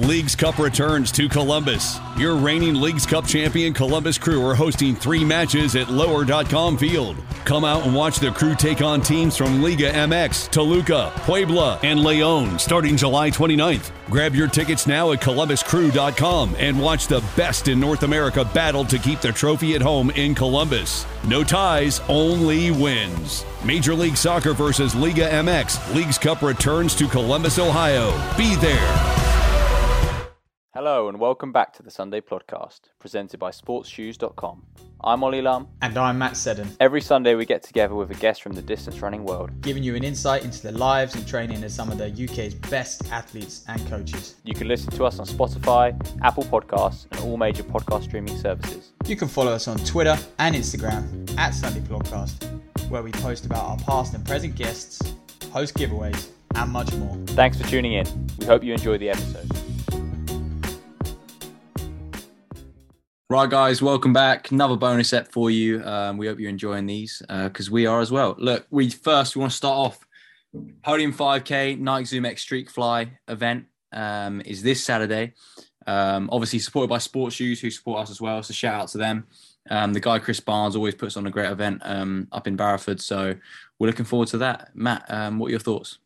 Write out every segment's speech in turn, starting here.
Leagues Cup returns to Columbus. Your reigning Leagues Cup champion Columbus Crew are hosting 3 matches at Lower.com Field. Come out and watch the Crew take on teams from Liga MX, Toluca, Puebla, and León starting July 29th. Grab your tickets now at ColumbusCrew.com and watch the best in North America battle to keep the trophy at home in Columbus. No ties, only wins. Major League Soccer versus Liga MX. Leagues Cup returns to Columbus, Ohio. Be there. Hello and welcome back to the Sunday Podcast, presented by SportsShoes.com. I'm Ollie Lum. And I'm Matt Seddon. Every Sunday we get together with a guest from the distance running world, giving you an insight into the lives and training of some of the UK's best athletes and coaches. You can listen to us on Spotify, Apple Podcasts and all major podcast streaming services. You can follow us on Twitter and Instagram at Sunday Podcast, where we post about our past and present guests, host giveaways and much more. Thanks for tuning in. We hope you enjoy the episode. Right, guys, welcome back. Another bonus set for you. We hope you're enjoying these because we are as well. Look, we want to start off. Podium 5K Nike Zoom X Streak Fly event is this Saturday. Obviously supported by Sports Shoes, who support us as well. So shout out to them. The guy Chris Barnes always puts on a great event up in Barrowford. So we're looking forward to that. Matt, what are your thoughts?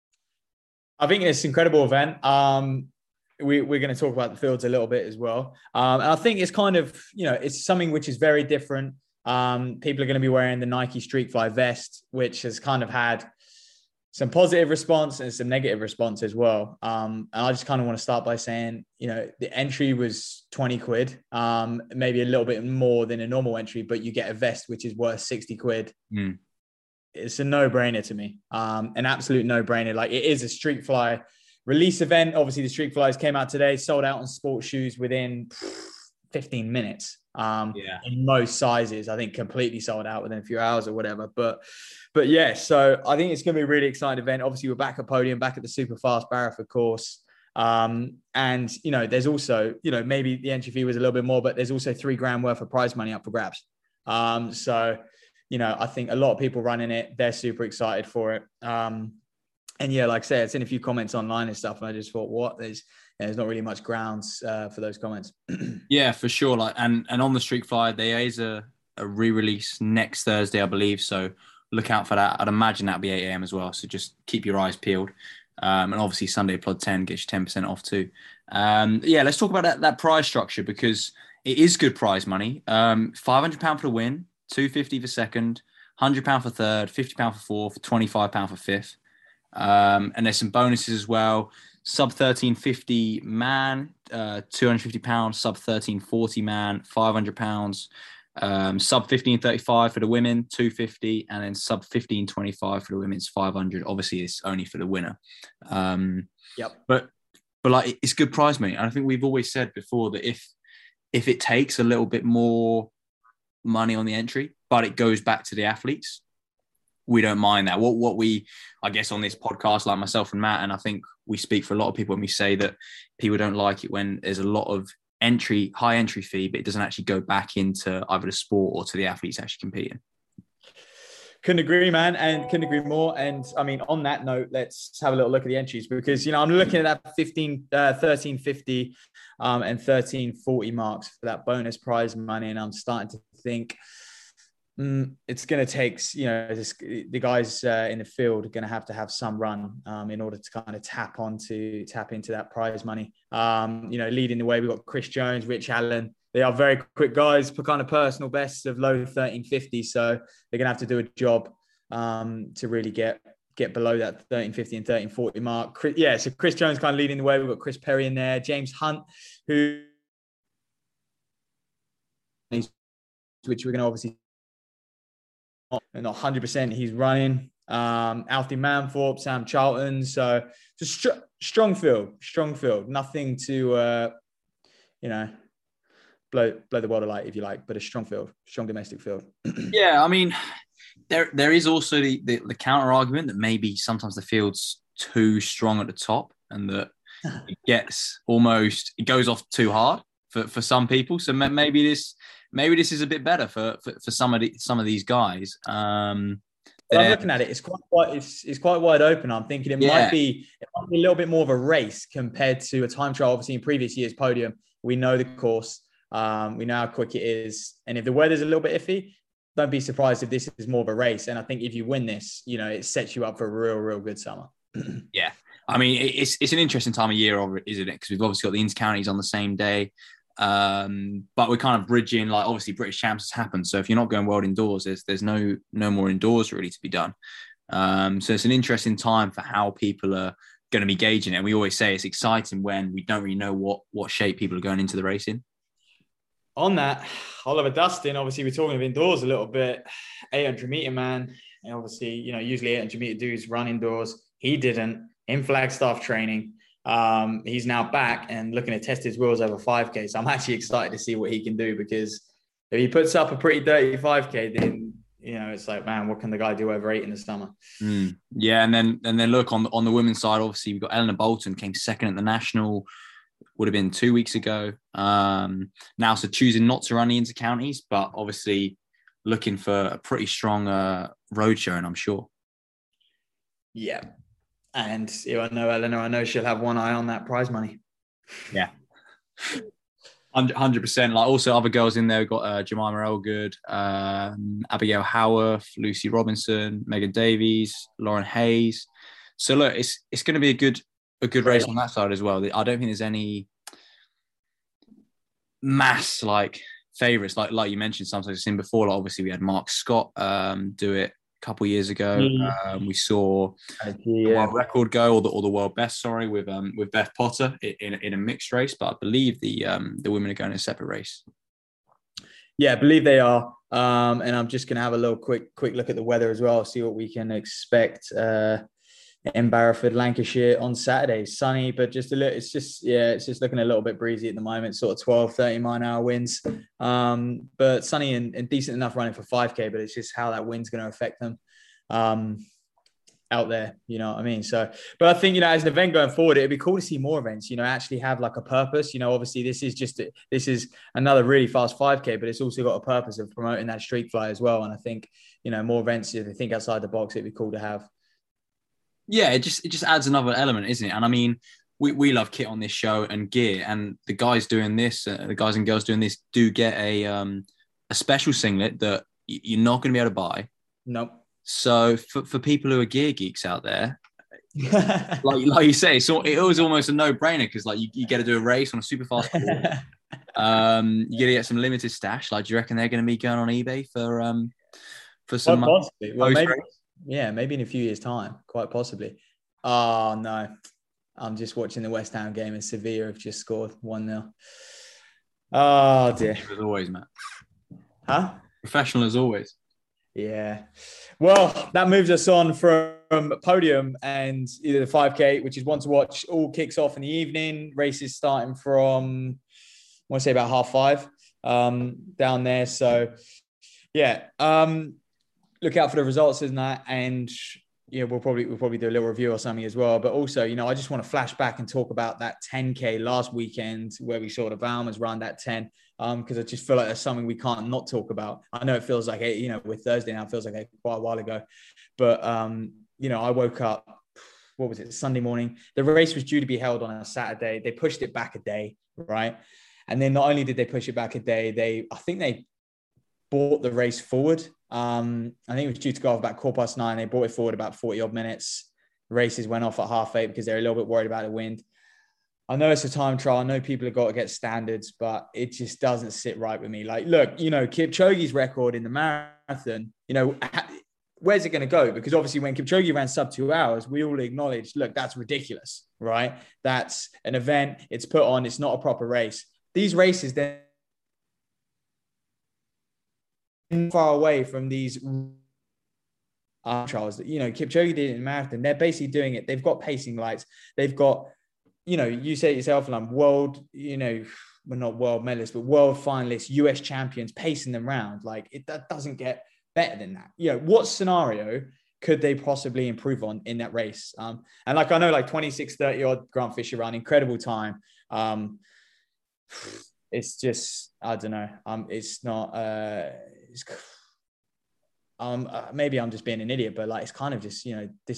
I think it's an incredible event. We're going to talk about the fields a little bit as well. And I think it's kind of, it's something which is very different. People are going to be wearing the Nike Streak Fly vest, which has kind of had some positive response and some negative response as well. And I just kind of want to start by saying, the entry was 20 quid, maybe a little bit more than a normal entry, but you get a vest which is worth 60 quid. Mm. It's a no-brainer to me. An absolute no-brainer. Like, it is a Streak Fly release event. Obviously, the Streak Flies came out today, sold out on Sports Shoes within 15 minutes. In most sizes, I think completely sold out within a few hours or whatever. But yeah, so I think it's going to be a really exciting event. Obviously, we're back at Podium, back at the super fast Barrowford course. And there's also, maybe the entry fee was a little bit more, but there's also $3,000 worth of prize money up for grabs. So I think a lot of people running it, they're super excited for it. And yeah, like I say, I've seen a few comments online and stuff, and I just thought, there's not really much grounds for those comments. Yeah, for sure. Like, and on the Streak Fly, there is a re-release next Thursday, I believe. So look out for that. I'd imagine that'll be 8 a.m. as well. So just keep your eyes peeled. And obviously Sunday Plod 10 gets you 10% off too. Let's talk about that prize structure, because it is good prize money. £500 for the win, £250 for second, £100 for third, £50 for fourth, £25 for fifth. And there's some bonuses as well. Sub 1350 man, £250. Sub 1340 man, £500. Sub 1535 for the women, £250, and then sub 1525 for the women's £500. Obviously, it's only for the winner. But like, it's good prize money. And I think we've always said before that if it takes a little bit more money on the entry, but it goes back to the athletes, we don't mind that. What we, I guess, on this podcast, like myself and Matt, and I think we speak for a lot of people when we say that people don't like it when there's a lot of high entry fee, but it doesn't actually go back into either the sport or to the athletes actually competing. Couldn't agree, man, and couldn't agree more. And I mean, on that note, let's have a little look at the entries, because, I'm looking at that 1350 and 1340 marks for that bonus prize money, and I'm starting to think, it's going to take, the guys in the field are going to have some run in order to kind of tap into that prize money. Leading the way, we've got Chris Jones, Rich Allen. They are very quick guys for kind of personal bests of low 1350. So they're going to have to do a job to really get below that 1350 and 1340 mark. So Chris Jones kind of leading the way. We've got Chris Perry in there, James Hunt, which we're going to obviously not 100%. He's running. Alfie Manthorpe, Sam Charlton. So just strong field. Nothing to blow the world alight, if you like, but a strong domestic field. Yeah, I mean, there is also the counter argument that maybe sometimes the field's too strong at the top, and that it goes off too hard for some people. So maybe this is a bit better for some of these guys. I'm looking at it. It's quite wide open. I'm thinking it might be a little bit more of a race compared to a time trial. Obviously, in previous years' podium, we know the course, we know how quick it is, and if the weather's a little bit iffy, don't be surprised if this is more of a race. And I think if you win this, it sets you up for a real good summer. Yeah, I mean it's an interesting time of year, isn't it? Because we've obviously got the inter-counties on the same day. But we're kind of bridging, like obviously British Champs has happened. So if you're not going world indoors, there's no more indoors really to be done. So it's an interesting time for how people are going to be gauging it. And we always say it's exciting when we don't really know what shape people are going into the race in. On that, Oliver Dustin, obviously we're talking of indoors a little bit. 800 meter man. And obviously, usually 800 meter dudes run indoors. He didn't in Flagstaff training. He's now back and looking to test his wheels over 5K. So I'm actually excited to see what he can do, because if he puts up a pretty dirty 5K, then it's like, man, what can the guy do over 8 in the summer? Yeah, and then look on the women's side. Obviously, we've got Eleanor Bolton came second at the national. Would have been 2 weeks ago. Now, so choosing not to run the inter-counties, but obviously looking for a pretty strong road showing, I'm sure. Yeah. And if I know Eleanor, I know she'll have one eye on that prize money. Yeah. 100%. Like also other girls in there, we've got Jemima Elgood, Abigail Howarth, Lucy Robinson, Megan Davies, Lauren Hayes. So look, it's going to be a good race on that side as well. I don't think there's any mass like favourites like you mentioned. Sometimes I've seen before. Like obviously we had Mark Scott do it a couple of years ago. We saw the world record go or the world best, with Beth Potter in a mixed race. But I believe the women are going in a separate race. Yeah, I believe they are. And I'm just going to have a little quick look at the weather as well, see what we can expect in Barrowford, Lancashire on Saturday. Sunny, but just a little, it's just looking a little bit breezy at the moment, sort of 12, 30 mile an hour winds. But sunny and decent enough running for 5K, but it's just how that wind's going to affect them out there, you know what I mean? So, but I think, as an event going forward, it'd be cool to see more events, actually have like a purpose. Obviously this is another really fast 5K, but it's also got a purpose of promoting that street fly as well. And I think, more events, if they think outside the box, it'd be cool to have. Yeah, it just adds another element, isn't it? And I mean, we love kit on this show and gear, and the guys doing this, the guys and girls doing this, do get a special singlet that you're not going to be able to buy. Nope. So for people who are gear geeks out there, like you say, so it was almost a no-brainer, because like you get to do a race on a super fast course. You get to get some limited stash. Like, do you reckon they're going to be going on eBay for some money? Possibly. Well, maybe in a few years' time, quite possibly. Oh, no. I'm just watching the West Ham game and Sevilla have just scored 1-0. Oh, dear. As always, Matt. Huh? Professional as always. Yeah. Well, that moves us on from podium and either the 5K, which is one to watch, all kicks off in the evening. Races starting from, I want to say about 5:30 down there. So, yeah. Look out for the results in that, and we'll probably do a little review or something as well. But also, I just want to flash back and talk about that 10K last weekend where we saw the Valmers run that 10, because I just feel like there's something we can't not talk about. I know it feels like with Thursday now, it feels like quite a while ago, but I woke up, what was it, Sunday morning. The race was due to be held on a Saturday. They pushed it back a day, right? And then not only did they push it back a day, I think they brought the race forward. I think it was due to go off about 9:15. They brought it forward about 40 odd minutes. Races went off at 8:30 because they're a little bit worried about the wind. I know it's a time trial. I know people have got to get standards, but it just doesn't sit right with me. Like, look, Kipchoge's record in the marathon, where's it going to go? Because obviously when Kipchoge ran sub 2 hours, we all acknowledged, look, that's ridiculous, right? That's an event. It's put on. It's not a proper race. These races, they're far away from these trials that Kipchoge did it in marathon. They're basically doing it. They've got pacing lights. They've got, you say it yourself, and I'm world, well, not world medalists, but world finalists, US champions pacing them around. Like that doesn't get better than that. What scenario could they possibly improve on in that race? And like I know, like 26:30 odd Grant Fisher run, incredible time. It's just, I don't know. It's not. maybe I'm just being an idiot, but like it's kind of just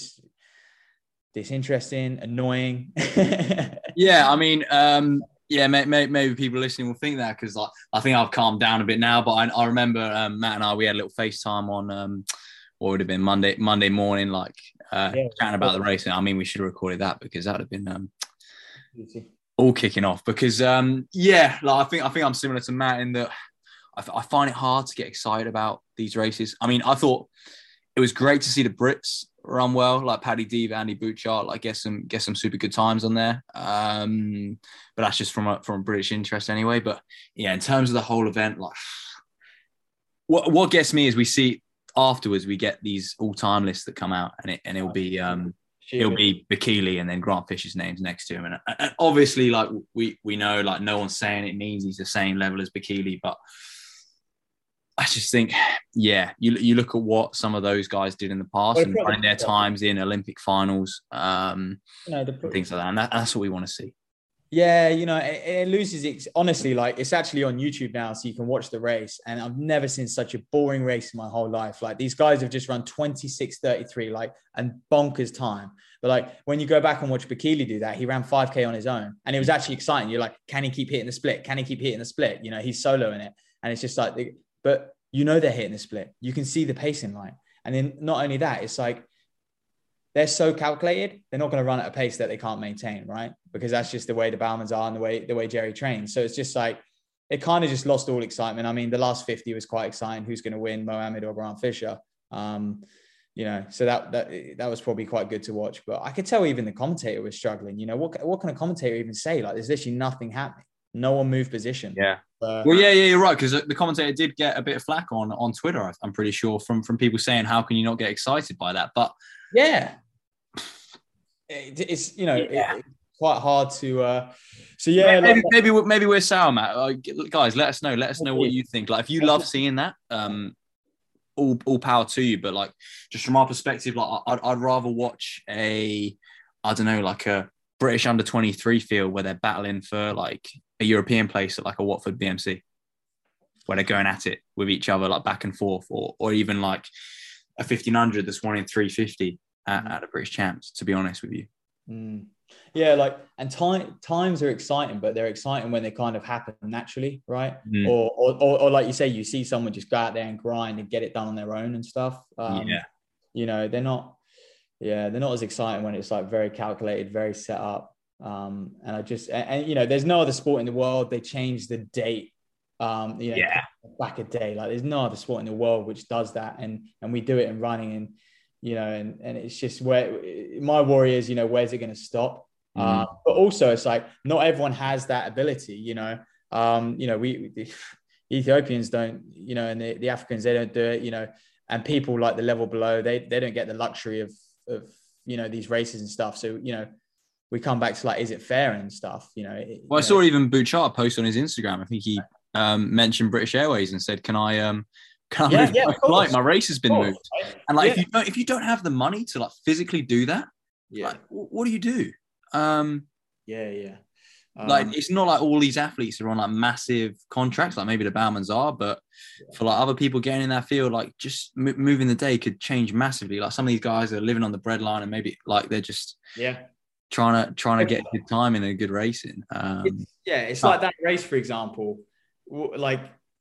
disinteresting, annoying. Yeah, I mean, maybe people listening will think that because like I think I've calmed down a bit now. But I remember Matt and I, we had a little FaceTime on what would have been Monday morning, like chatting about the race. And I mean, we should have recorded that because that would have been all kicking off. Because like I think I'm similar to Matt in that I find it hard to get excited about these races. I mean, I thought it was great to see the Brits run well, like Paddy Deeb, Andy Butchart, like get some super good times on there. But that's just from a British interest anyway. But yeah, in terms of the whole event, like what gets me is we see afterwards we get these all-time lists that come out, and it'll be Bekele and then Grant Fisher's names next to him, and obviously like we know like no one's saying it means he's the same level as Bekele, but I just think, you look at what some of those guys did in the past and running their times in Olympic finals, and things like that. And that's what we want to see. Yeah, it loses it. Honestly, like it's actually on YouTube now, so you can watch the race. And I've never seen such a boring race in my whole life. Like these guys have just run 26:33, like and bonkers time. But like when you go back and watch Bekele do that, he ran 5K on his own, and it was actually exciting. You're like, can he keep hitting the split? Can he keep hitting the split? He's soloing it, and it's just like. But they're hitting the split. You can see the pacing line. And then not only that, it's like they're so calculated, they're not going to run at a pace that they can't maintain, right? Because that's just the way the Bowmans are and the way Jerry trains. So it's just like, it kind of just lost all excitement. I mean, the last 50 was quite exciting. Who's going to win, Mohammed or Grant Fisher? So that was probably quite good to watch. But I could tell even the commentator was struggling. What can a commentator even say? Like there's literally nothing happening. No one moved position. Yeah. You're right, because the commentator did get a bit of flack on Twitter, I'm pretty sure, from people saying, how can you not get excited by that? But yeah, it's it's quite hard to maybe we're sour, Matt. Guys, let us know what you think. Like if you love seeing that, all power to you. But like just from our perspective, like I'd rather watch a British under 23 field where they're battling for like a European place at like a Watford BMC, where they're going at it with each other like back and forth, or even like a 1500 that's won in 350 at the British Champs, to be honest with you. Yeah, like, and times are exciting, but they're exciting when they kind of happen naturally, right? Or like you say, you see someone just go out there and grind and get it done on their own and stuff. They're not as exciting when it's like very calculated, very set up. There's no other sport in the world. They changed the date, back a day. Like there's no other sport in the world which does that, and we do it in running, and it's just where my worry is, where's it going to stop? But also it's like not everyone has that ability. We the Ethiopians don't, and the Africans, they don't do it. And people like the level below, they don't get the luxury of these races and stuff. So we come back to like, is it fair and stuff? I saw even Butchart post on his Instagram. I think he mentioned British Airways and said, "Can I move my flight? My race has been moved." And like, if you don't have the money to like physically do that, like, what do you do? Like it's not like all these athletes are on like massive contracts, like maybe the Bowmans are, but for like other people getting in that field, like just moving the day could change massively. Like some of these guys are living on the breadline, and maybe like they're just trying to get a good time in a good racing. It's like that race, for example. Like,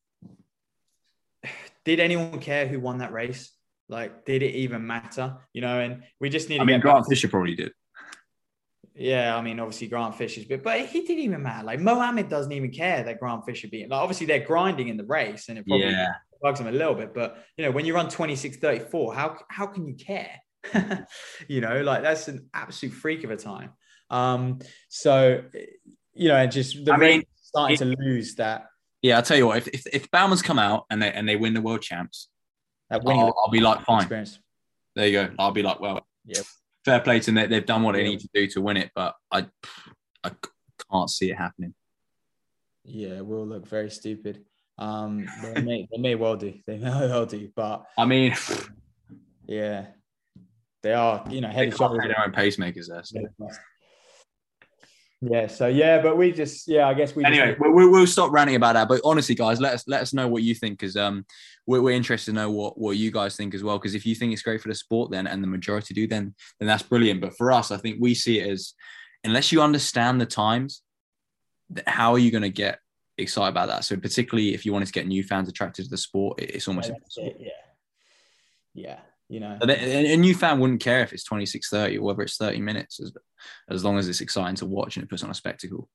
did anyone care who won that race? Like, did it even matter? And we just need. Grant Fisher probably did. Yeah, I mean, obviously Grant Fisher's bit, but he didn't even matter. Like Mohammed doesn't even care that Grant Fisher beat him. Like obviously they're grinding in the race, and it probably bugs him a little bit. But when you run 26:34, how can you care? Like that's an absolute freak of a time. Just the race starting to lose that. Yeah, I'll tell you what. If Bowmans come out and they win the world champs, I'll be like, fine. Experience. There you go. I'll be like, well, fair play to them. They've done what they need to do to win it, but I can't see it happening. Yeah, it will look very stupid. They may well do. They may well do, but I mean, yeah, they are. Head and shoulders. Their own pacemakers there. So. Yeah. So but we just I guess we anyway. just We'll stop ranting about that. But honestly, guys, let us know what you think, because we're interested to know what you guys think as well. Because if you think it's great for the sport, then and the majority do, then that's brilliant. But for us, I think we see it as, unless you understand the times, how are you going to get excited about that? So particularly if you wanted to get new fans attracted to the sport, it's almost impossible. Yeah. You know, a new fan wouldn't care if it's 26:30 or whether it's 30 minutes, as long as it's exciting to watch and it puts on a spectacle.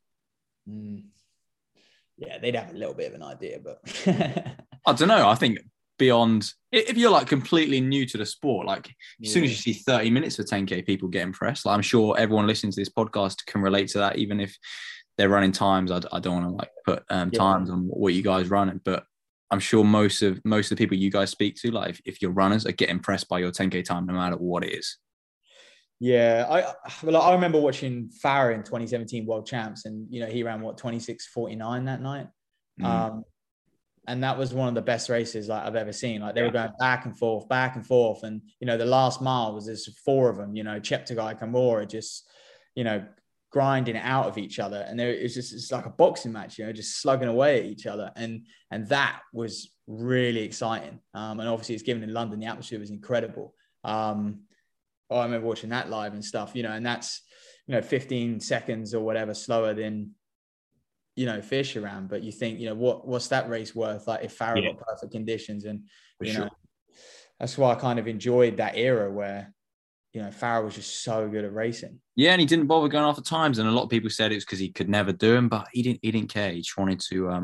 Yeah, they'd have a little bit of an idea, but I don't know. I think beyond, if you're like completely new to the sport, like as soon as you see 30 minutes for 10K, people get impressed. Like I'm sure everyone listening to this podcast can relate to that, even if they're running times. I don't want to like put times on what you guys run, but I'm sure most of the people you guys speak to, like if you're runners, are get impressed by your 10K time, no matter what it is. Yeah, I remember watching Farah in 2017 World Champs, and he ran 26:49 that night, and that was one of the best races like I've ever seen. Like they were going back and forth, and the last mile was there's 4 of them. Cheptegei, Camorra, just grinding it out of each other, and it's like a boxing match, just slugging away at each other, and that was really exciting. And obviously it's given in London, the atmosphere was incredible. I remember watching that live and stuff, and that's 15 seconds or whatever slower than Fisher ran. But you think, what's that race worth? Like if Farah got perfect conditions, and that's why I kind of enjoyed that era where Farah was just so good at racing. Yeah, and he didn't bother going after times, and a lot of people said it was because he could never do them, but he didn't care. He just wanted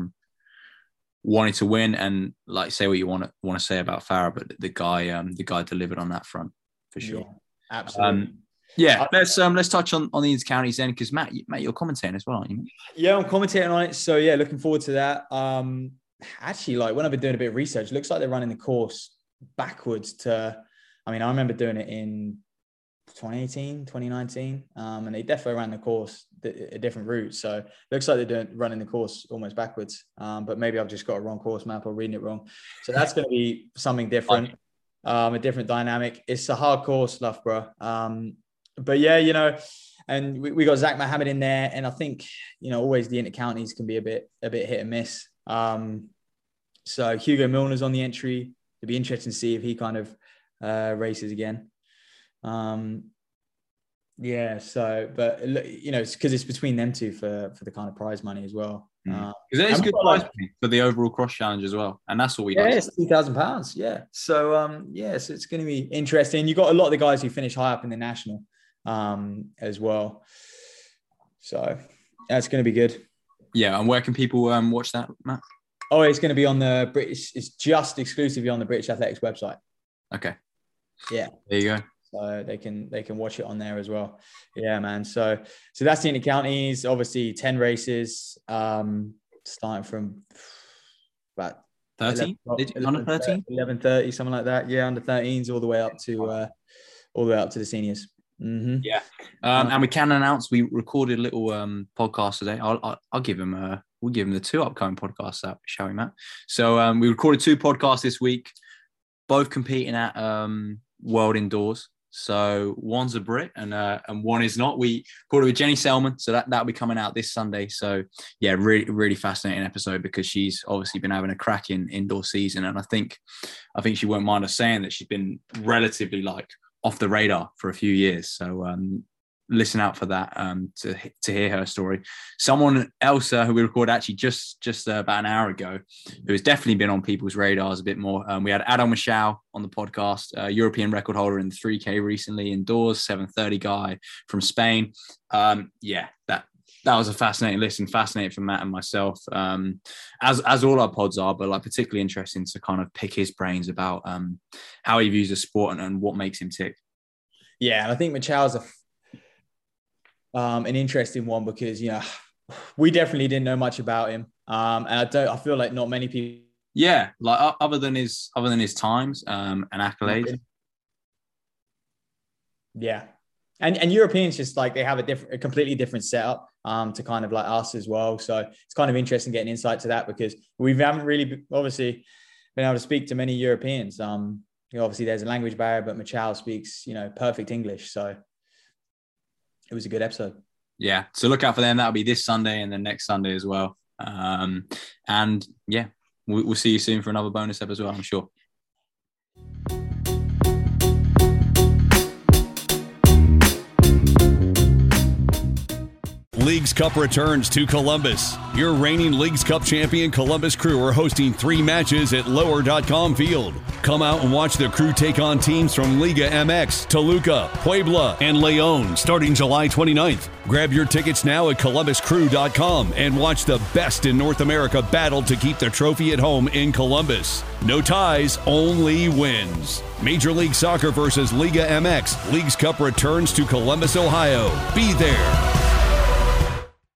to win, and like say what you want to say about Farah, but the guy delivered on that front for sure. Yeah, absolutely. Let's touch on the inter-counties then, because Matt, you're commentating as well, aren't you? Yeah, I'm commentating on it, so looking forward to that. Actually, like when I've been doing a bit of research, it looks like they're running the course backwards to. I mean, I remember doing it in 2018, 2019, and they definitely ran the course a different route. So it looks like they're running the course almost backwards. But maybe I've just got a wrong course map or reading it wrong. So that's going to be something different, a different dynamic. It's a hard course, Loughborough. But yeah, and we got Zach Mohammed in there, and I think always the inter-counties can be a bit hit and miss. So Hugo Milner's on the entry. It'd be interesting to see if he kind of races again. But it's because it's between them two for the kind of prize money as well. Because there's good prize money for the overall cross challenge as well, and that's what we it's £2,000. So so it's going to be interesting. You got a lot of the guys who finish high up in the national as well, so that's going to be good. Yeah, and where can people watch that, Matt? Oh, it's going to be on the British. It's just exclusively on the British Athletics website. Okay. Yeah. There you go. So they can watch it on there as well. Yeah, man. So that's the inter-counties. Obviously, 10 races, starting from about 13, under 13, 11:30, something like that. Yeah, under 13s all the way up to the seniors. Mm-hmm. Yeah. And we can announce we recorded a little podcast today. I'll give him we'll give him the 2 upcoming podcasts out, shall we, Matt? So we recorded 2 podcasts this week, both competing at World Indoors. So one's a Brit and one is not. We recorded with Jenny Selman, so that'll be coming out this Sunday. So yeah, really, really fascinating episode, because she's obviously been having a cracking indoor season, and I think she won't mind us saying that she's been relatively like off the radar for a few years. So listen out for that to hear her story. Someone else who we recorded actually just about an hour ago, who has definitely been on people's radars a bit more. We had Adel Machau on the podcast, European record holder in the 3K recently indoors, 7:30 guy from Spain. That was a fascinating listen, fascinating for Matt and myself, as all our pods are, but like particularly interesting to kind of pick his brains about how he views the sport and what makes him tick. Yeah, and I think Machau's an interesting one, because we definitely didn't know much about him, and I feel like not many people. Yeah, like other than his times and accolades. Yeah, and Europeans just like they have a completely different setup to kind of like us as well. So it's kind of interesting getting insight to that, because we haven't really obviously been able to speak to many Europeans. Obviously there's a language barrier, but Machau speaks perfect English, so it was a good episode. Yeah, so look out for them. That'll be this Sunday and then next Sunday as well. And yeah, we'll see you soon for another bonus episode as well, I'm sure. Leagues Cup returns to Columbus. Your reigning Leagues Cup champion Columbus Crew are hosting 3 matches at Lower.com Field. Come out and watch the Crew take on teams from Liga MX, Toluca, Puebla, and León starting July 29th. Grab your tickets now at ColumbusCrew.com and watch the best in North America battle to keep the trophy at home in Columbus. No ties, only wins. Major League Soccer versus Liga MX. Leagues Cup returns to Columbus, Ohio. Be there.